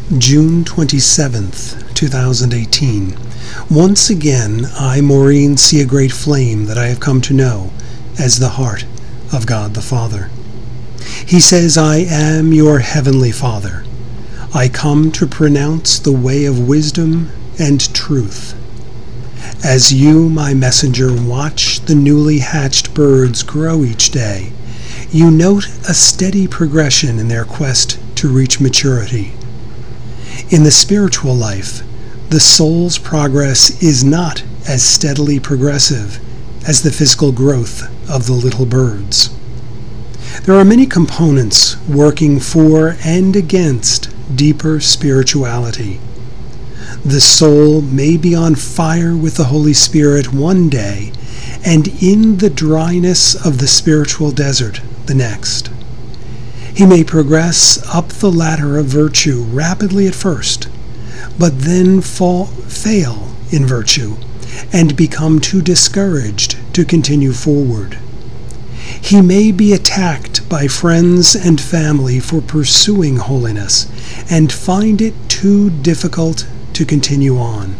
June 27th, 2018. Once again, I, Maureen, see a great flame that I have come to know as the heart of God the Father. He says, I am your heavenly Father. I come to pronounce the way of wisdom and truth. As you, my messenger, watch the newly hatched birds grow each day, you note a steady progression in their quest to reach maturity. In the spiritual life, the soul's progress is not as steadily progressive as the physical growth of the little birds. There are many components working for and against deeper spirituality. The soul may be on fire with the Holy Spirit one day, and in the dryness of the spiritual desert the next. He may progress up the ladder of virtue rapidly at first, but then fail in virtue and become too discouraged to continue forward. He may be attacked by friends and family for pursuing holiness and find it too difficult to continue on.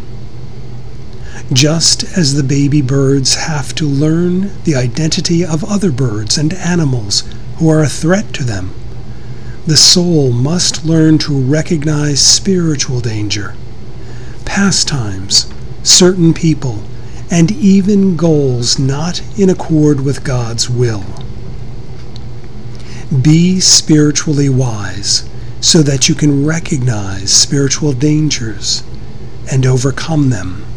Just as the baby birds have to learn the identity of other birds and animals who are a threat to them, the soul must learn to recognize spiritual danger, pastimes, certain people, and even goals not in accord with God's will. Be spiritually wise so that you can recognize spiritual dangers and overcome them.